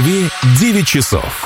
Москве 9 часов.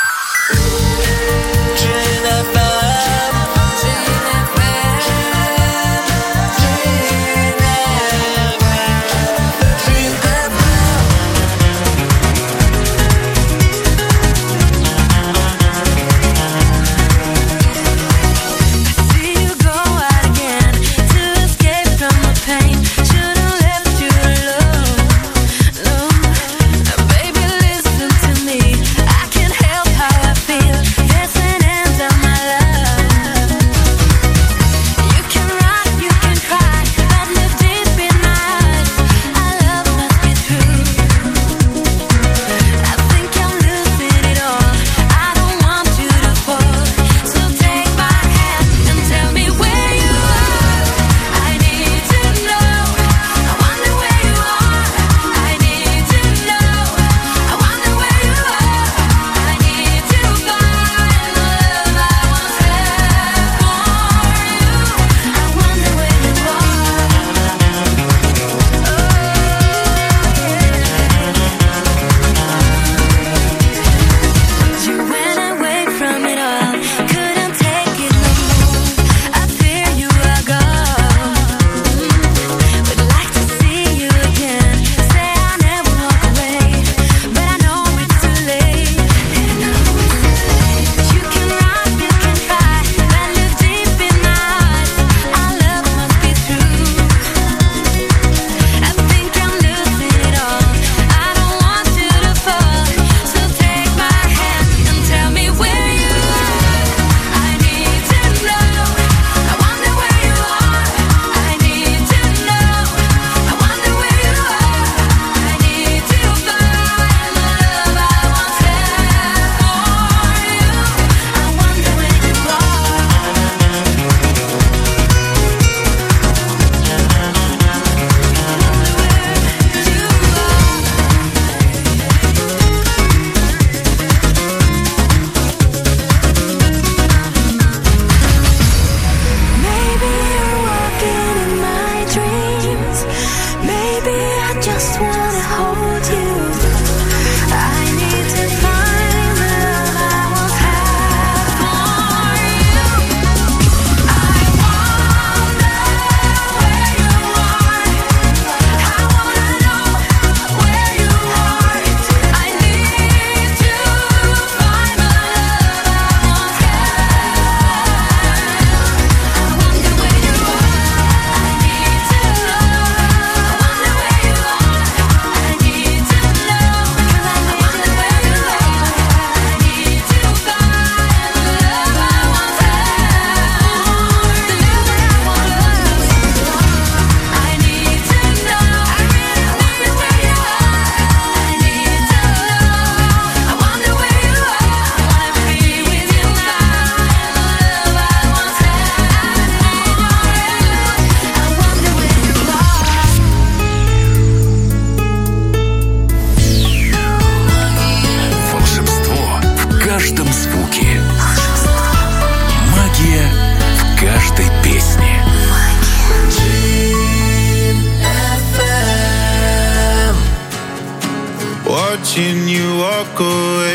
Watching you walk away,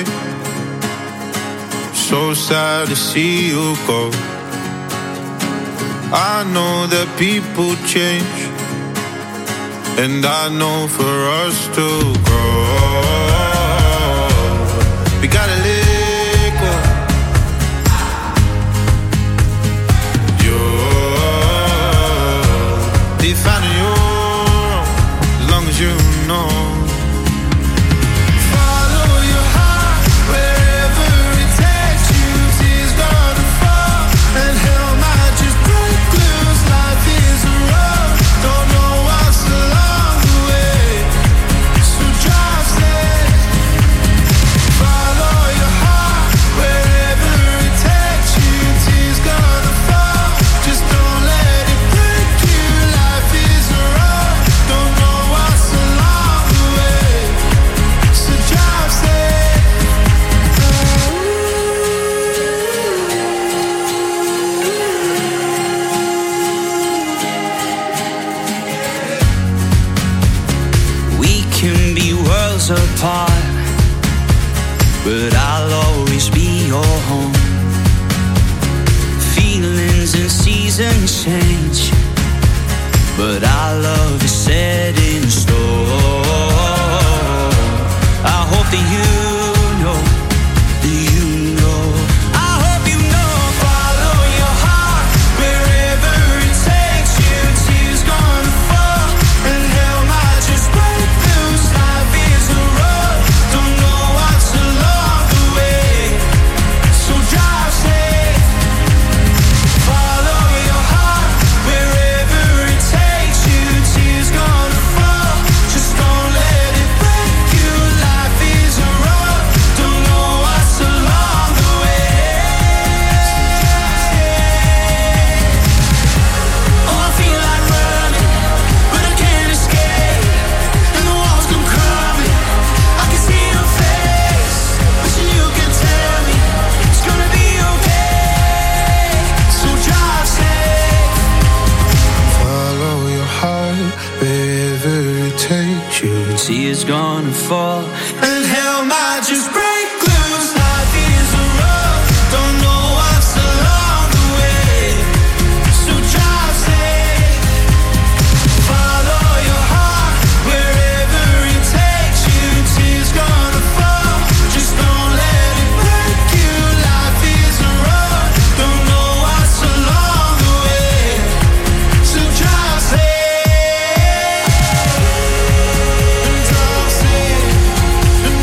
so sad to see you go. I know that people change, and I know for us to grow, we gotta let go. You're defining your own, as long as you know. Away. but I'll always be your home. Feelings and seasons change, but our love is set in stone. I hope that you know, I hope you know. Follow your heart wherever it takes you. Tears gonna fall and hell might just break loose. Life is a road, don't know what's along the way, so drive safe. Follow your heart wherever it takes you. Tears gonna fall, just don't let it break you. Life is a road, don't know what's along the way. Oh, I feel like running, but I can't escape, and the walls come crumbling. I can see your face, wishing you could tell me it's gonna be okay, so drive safe. Follow your heart wherever it takes you. Tears gonna fall and hell might just break loose. Life is a road, don't know what's along the way, so drive safe. Follow your heart wherever it takes you. Tears gonna fall, just don't let it break you. Life is a road, don't know what's along the way, so drive safe. And drive safe. And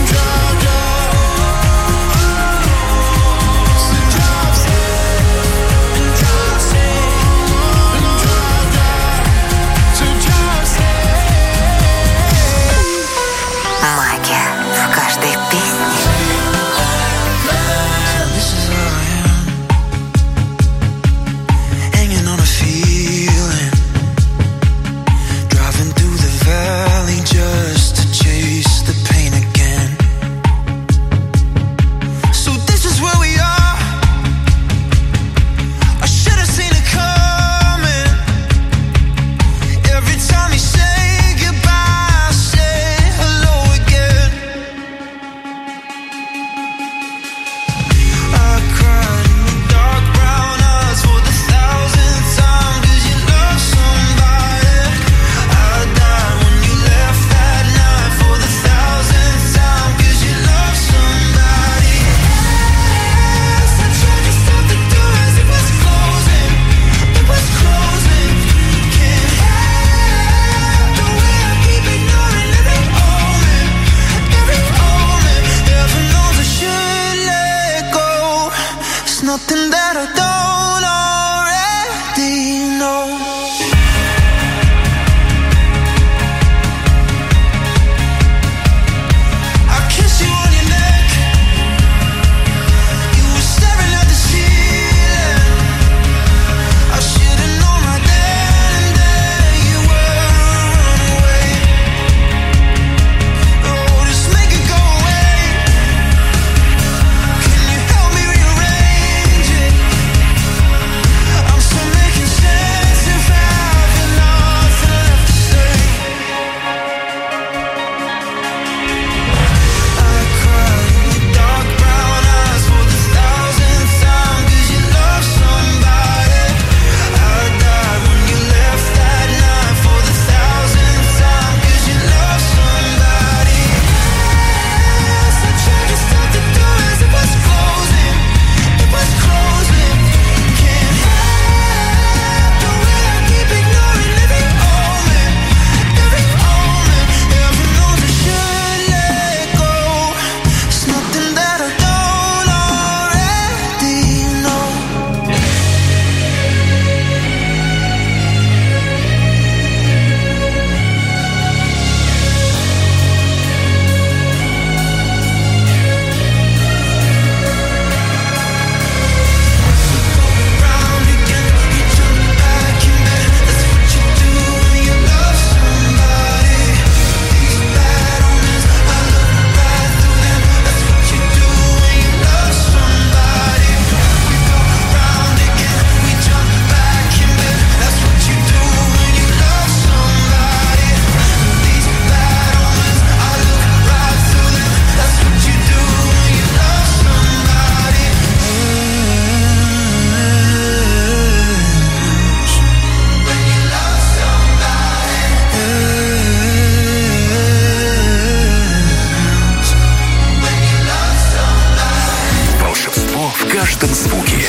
ten звуки.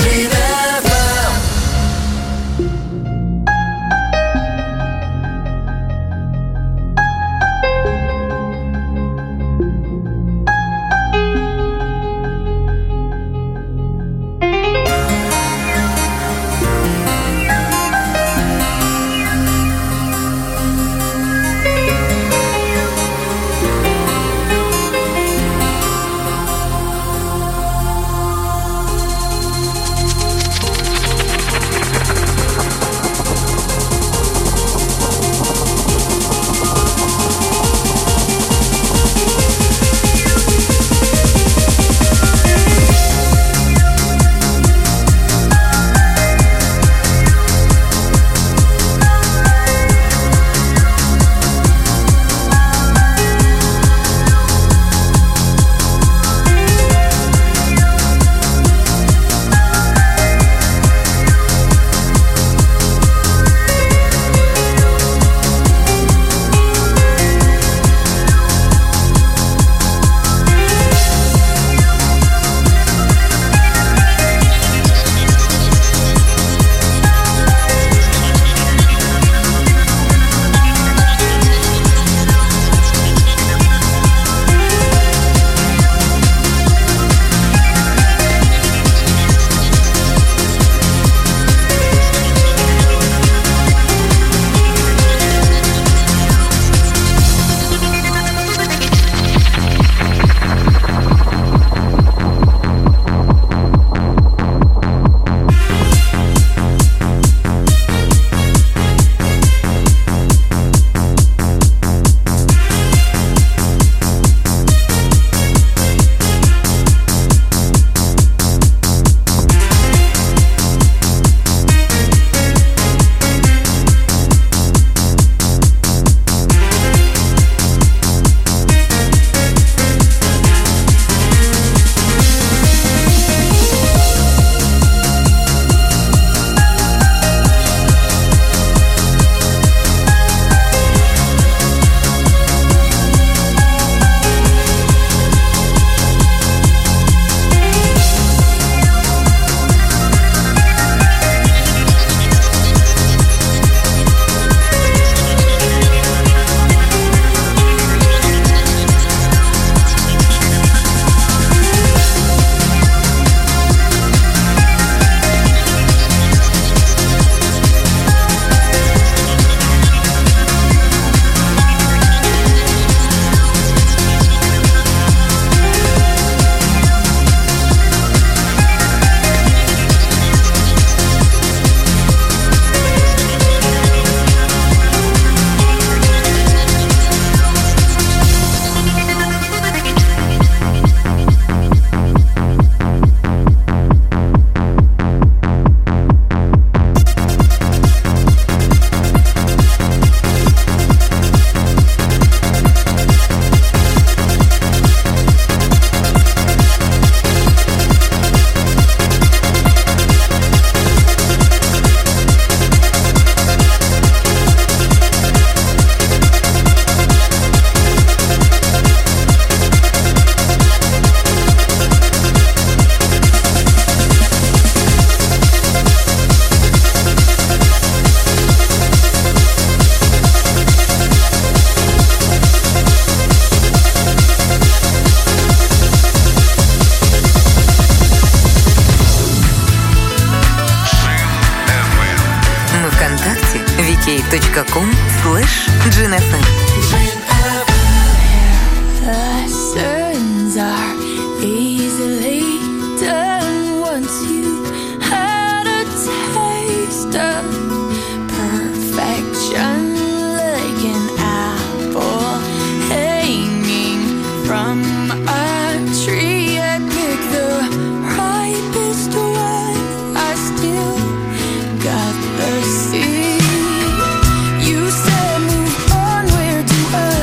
vk.com/GNFM. Lessons are easily done once you had a taste of perfection, like an apple hanging from a tree. I pick the ripest one, I still got the seed. You said move on, where do I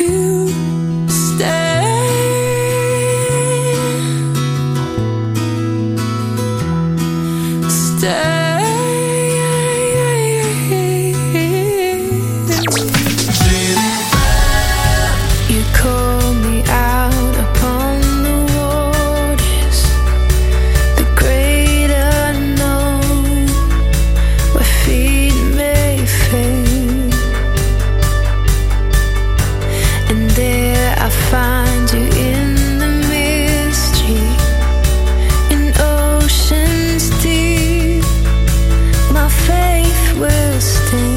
to stay. You call me out upon the waters, the great unknown, where feet may fade, and there I find you in the mystery, in oceans deep. My faith will stand.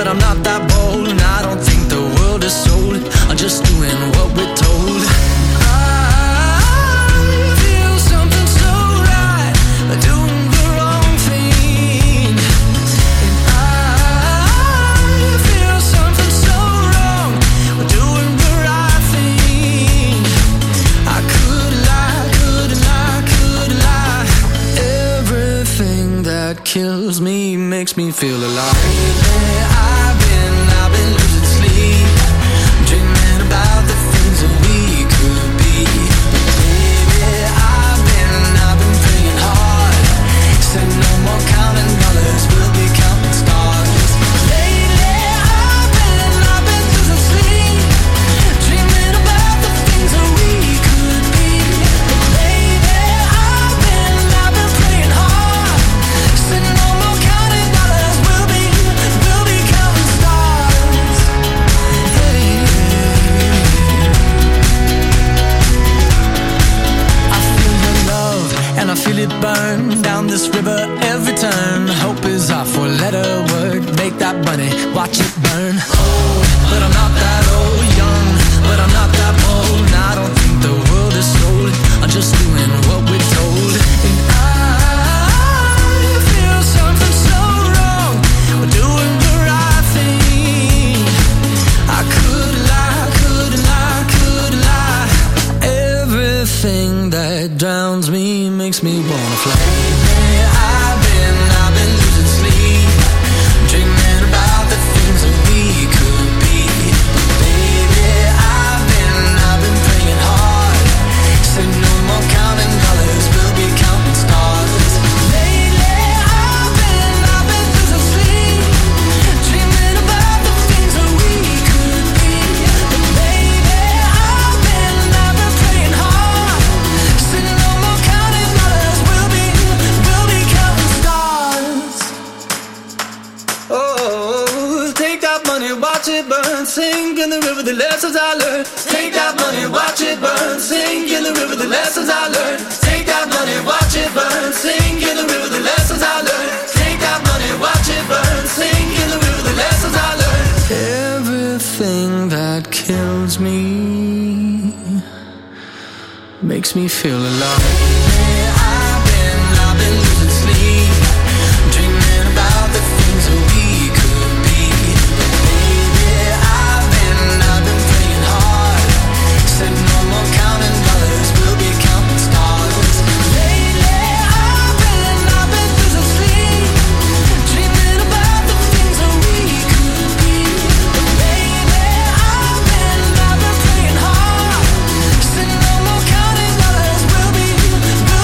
I'm not that bold, and I don't think the world is sold. I'm just doing what we're told. I feel something so right, doing the wrong thing. And I feel something so wrong, doing the right thing. I could lie, couldn't lie, couldn't lie. Everything that kills me makes me feel alive. I've been losing sleep, dreaming about the things that we could be. Baby, I've been praying hard. Said no more counting dollars, we'll be counting stars. Lately, I've been losing sleep, dreaming about the things that we could be. Baby, I've been praying hard. Said no more counting dollars, we'll be counting stars. Hey. I feel the love and I feel it burn down this river every turn. Hope is our four-letter word. Make that money, watch it burn. Old, but I'm not that old. Young, but I'm not that bold. And I don't think the world is sold. I'm just doing what we're told. And I feel something so wrong. We're doing the right thing. I could lie, couldn't lie, couldn't lie. Everything that drowns me makes me wanna fly. I've been losing sleep, dreaming about the things that we could be. Baby, I've been praying hard. Said no more counting dollars, we'll be counting stars. Lately, I've been losing sleep, dreaming about the things that we could be. Baby, I've been praying hard. Said no more counting dollars, we'll be counting stars. Oh, take that money, watch it burn, sink in the river, the lessons I learned. Take that money, watch it burn, sink in the river, the lessons I learned. Take that money, watch it burn, sink in the river, the lessons I learned. Take that money, watch it burn, sink in the river, the lessons I learned. Everything that kills me makes me feel alive. I've been losing sleep, dreaming about the things that we could be. Baby, I've been praying hard. Said no more counting dollars, we'll be counting stars. Lately, I've been losing sleep, dreaming about the things that we could be. Baby, I've been praying hard. Said no more counting dollars, we'll be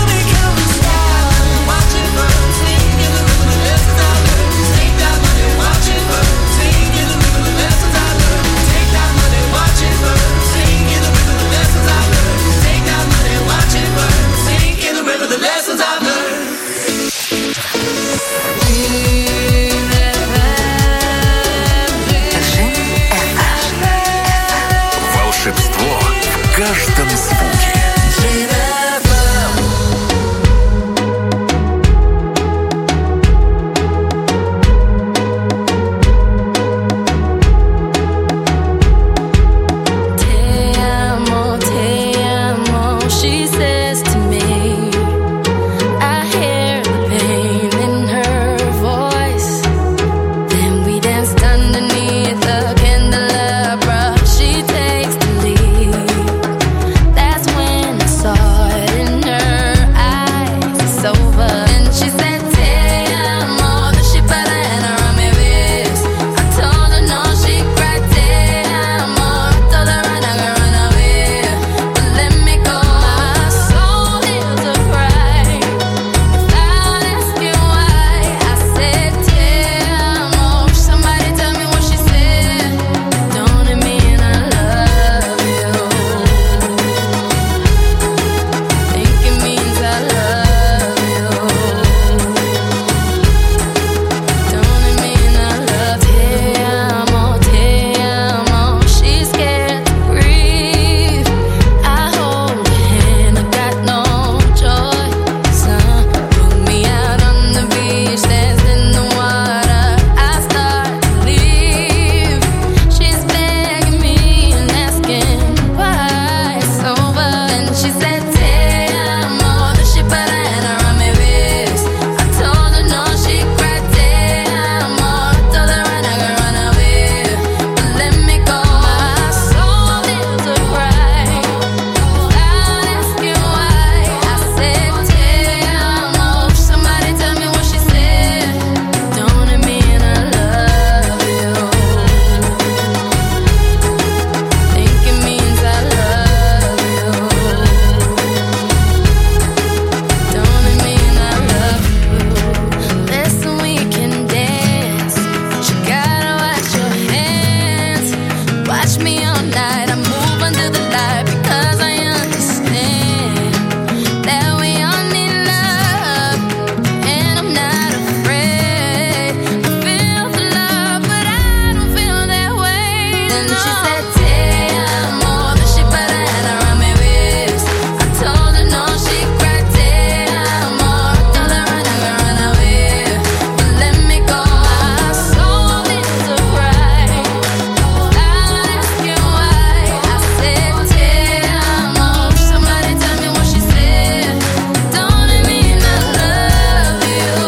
she said, "Te amo," then she put her hand around my waist. I told her no, she cried, "Te amo." Told her run away, but let me go. My soul is a cry, without asking why. I said, "Te amo." Somebody tell me what she said. Don't it mean I love you?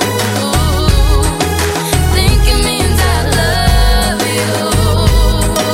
Think it means I love you.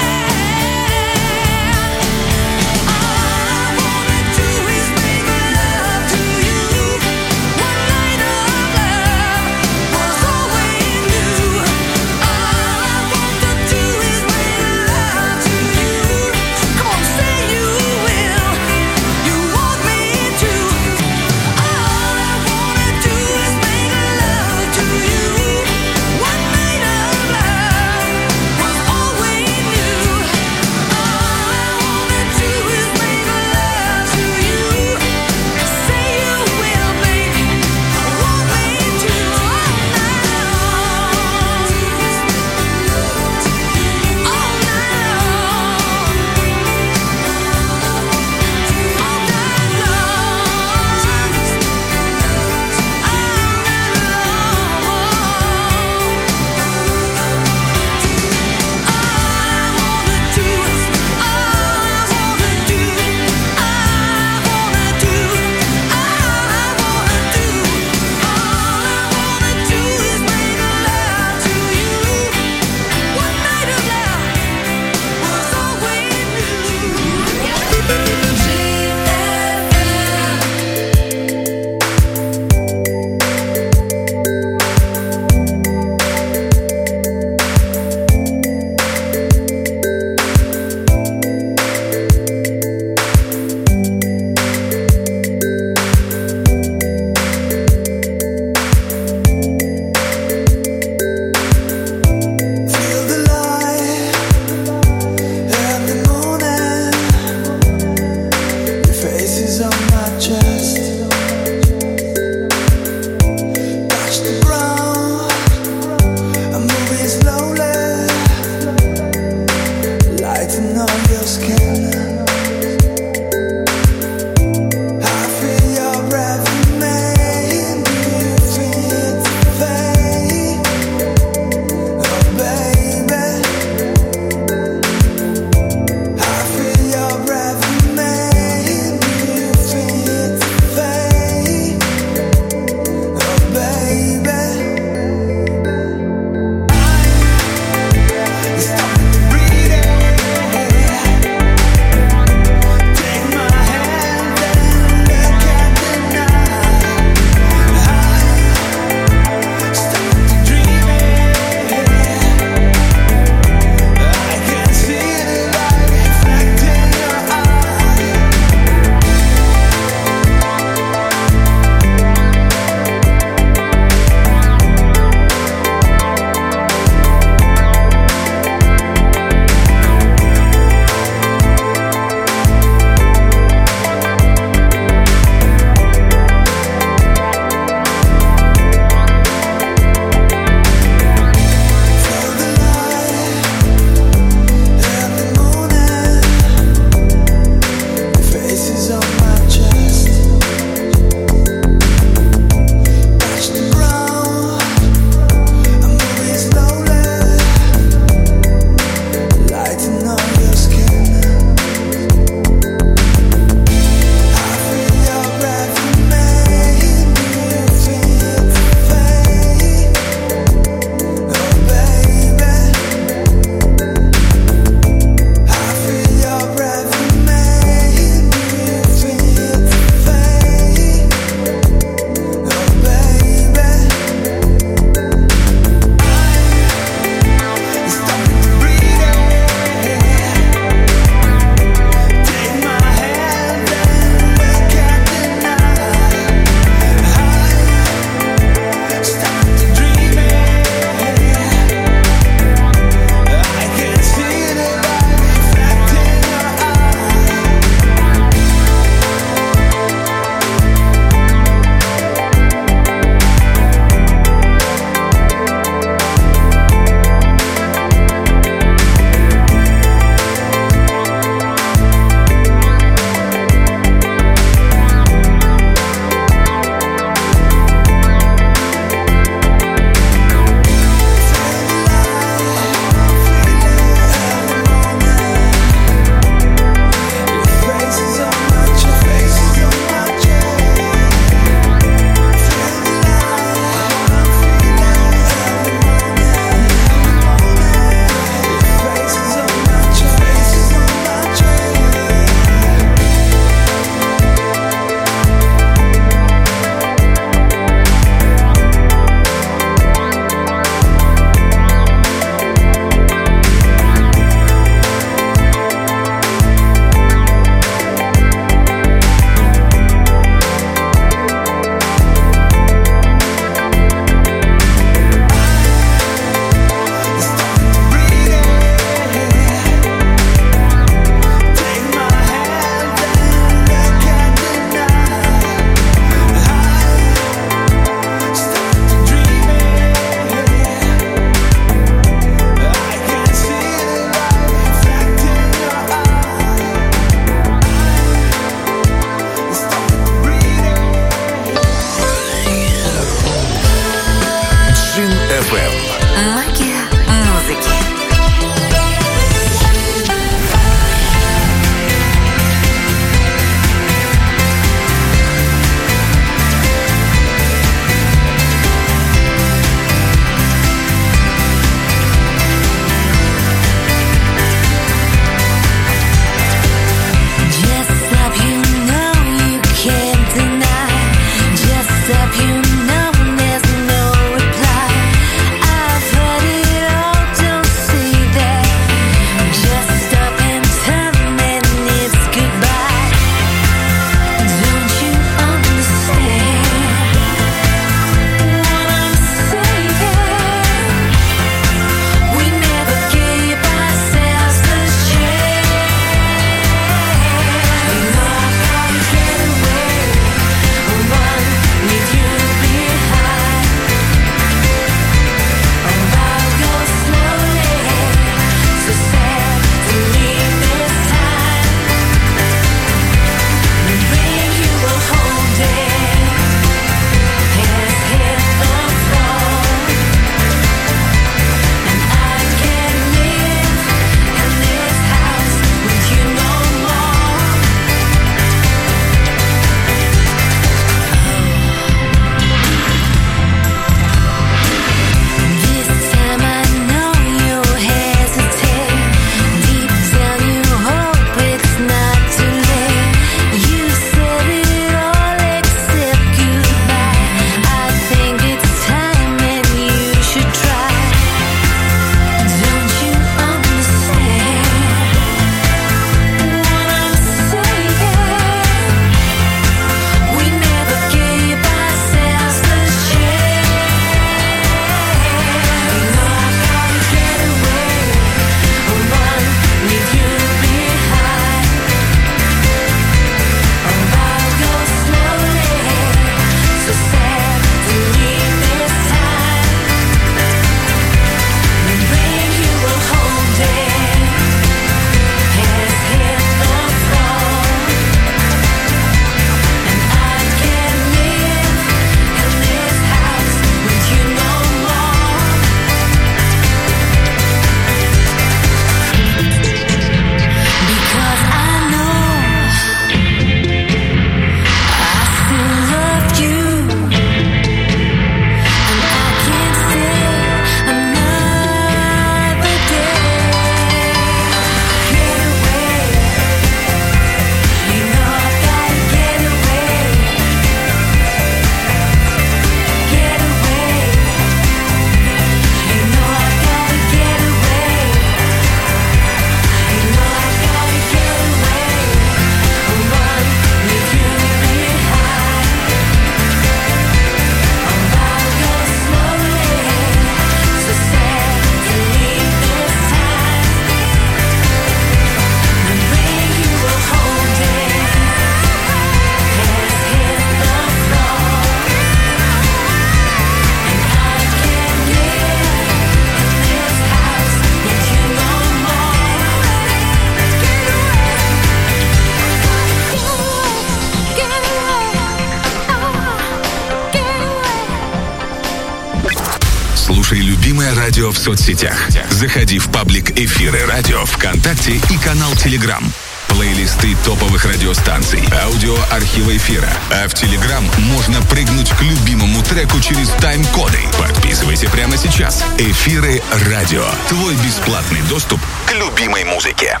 любимое радио в соцсетях. Заходи в паблик «Эфиры радио» ВКонтакте и канал Телеграм. Плейлисты топовых радиостанций, аудиоархива эфира. А в Телеграм можно прыгнуть к любимому треку через тайм-коды. Подписывайся прямо сейчас. «Эфиры радио». Твой бесплатный доступ к любимой музыке.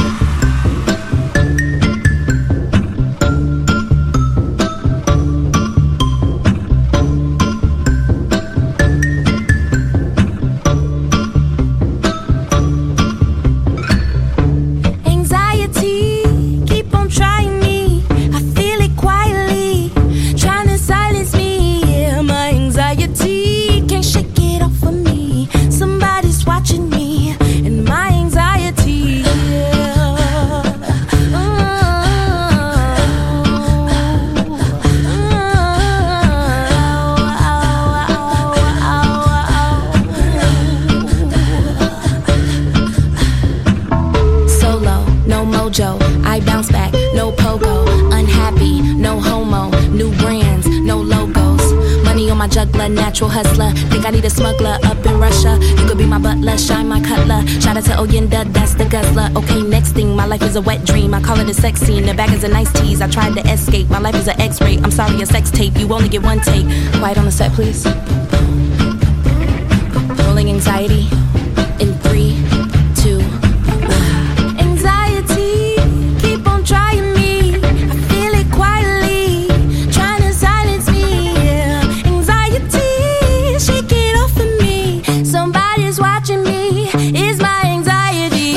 I bounce back, no pogo, unhappy, no homo, new brands, no logos. Money on my juggler, natural hustler. Think I need a smuggler up in Russia. You could be my butler, shine my cutler. Shout out to Oyenda, that's the guzzler. Okay, next thing, my life is a wet dream. I call it a sex scene, the bag is a nice tease. I tried to escape, my life is an X-ray. I'm sorry, a sex tape, you only get one take. Quiet on the set, please. Rolling anxiety in 3, 2, 1. Anxiety, keep on trying me. I feel it quietly, trying to silence me. Anxiety, shake it off of me. Somebody's watching me. It's my anxiety.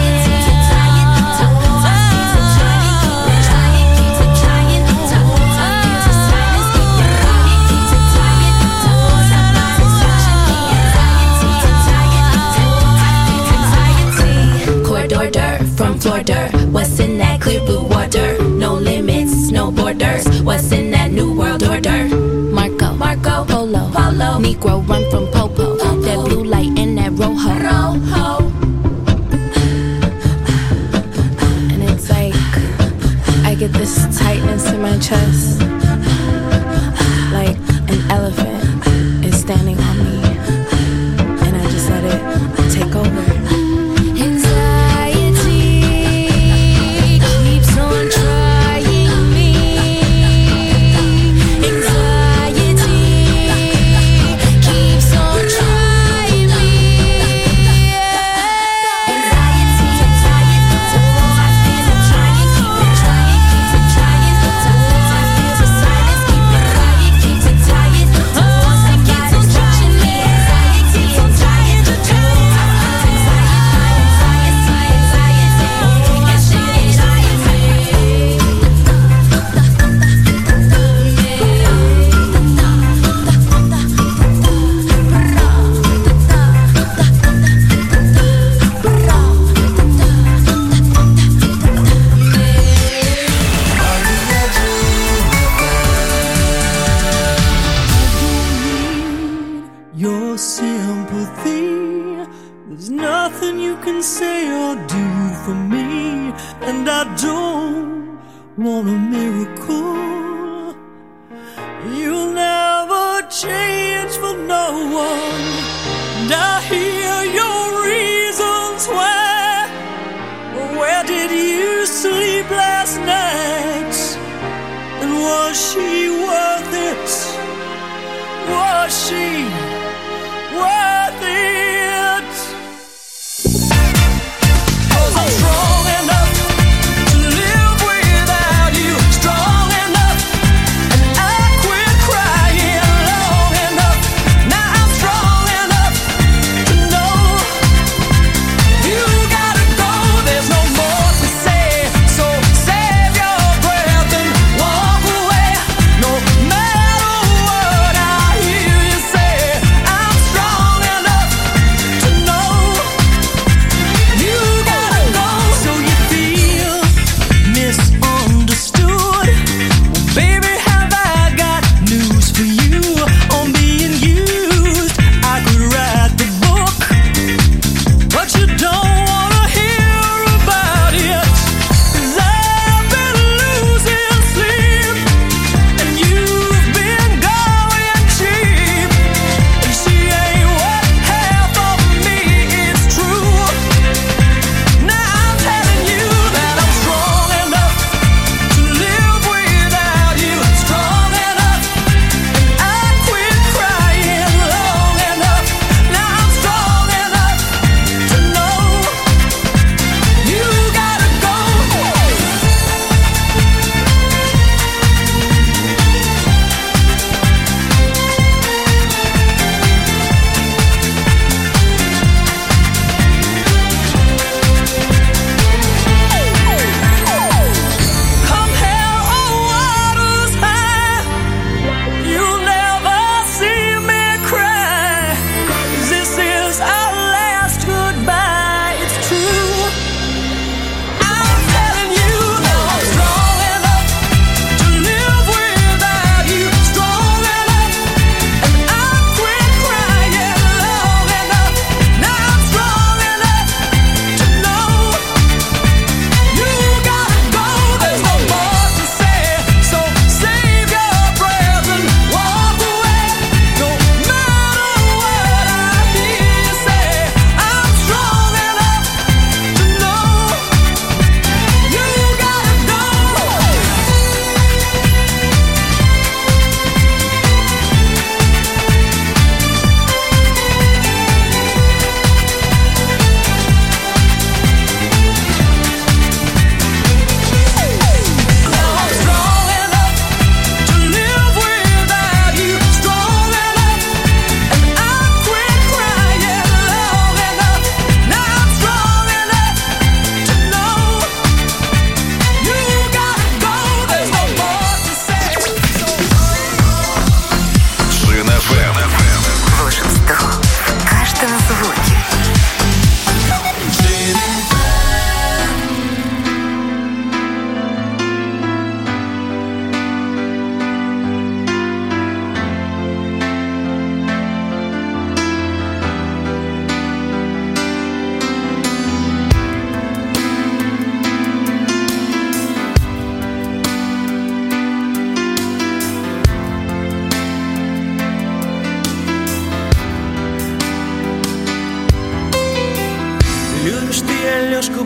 From Florida, what's in that clear blue water? No limits, no borders. What's in that new world order? Marco, Polo, Negro run from Popo. That blue light and that rojo. And it's like I get this tightness in my chest, like an elephant is standing on me, and I just let it take over. No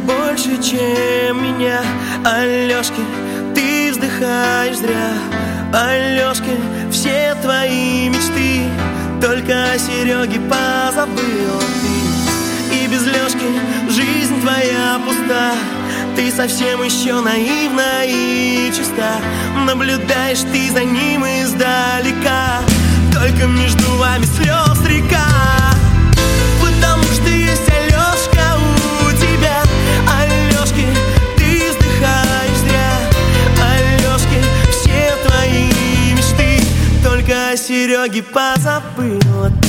больше, чем меня. Алёшки, ты вздыхаешь зря. Алёшки, все твои мечты только о Серёге позабыл ты. И без Лёшки жизнь твоя пуста. Ты совсем еще наивна и чиста. Наблюдаешь ты за ним издалека. Только между вами слез река. Потому что есть Алёшка у тебя. Алёшки, ты вздыхаешь зря. Алёшки, все твои мечты только о Серёге позабыла ты.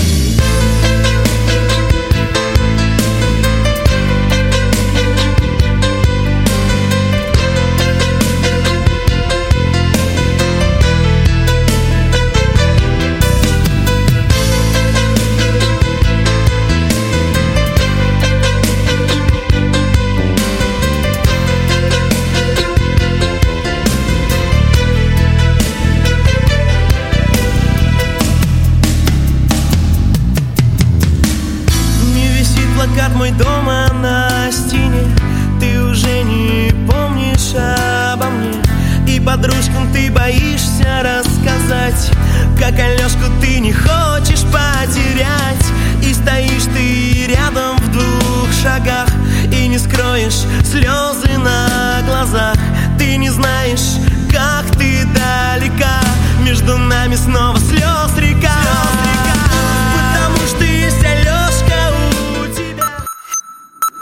Плакат мой дома на стене. Ты уже не помнишь обо мне. И подружкам ты боишься рассказать, как Алёшку ты не хочешь потерять. И стоишь ты рядом в 2 шагах и не скроешь слезы на глазах. Ты не знаешь, как ты далека. Между нами снова слезы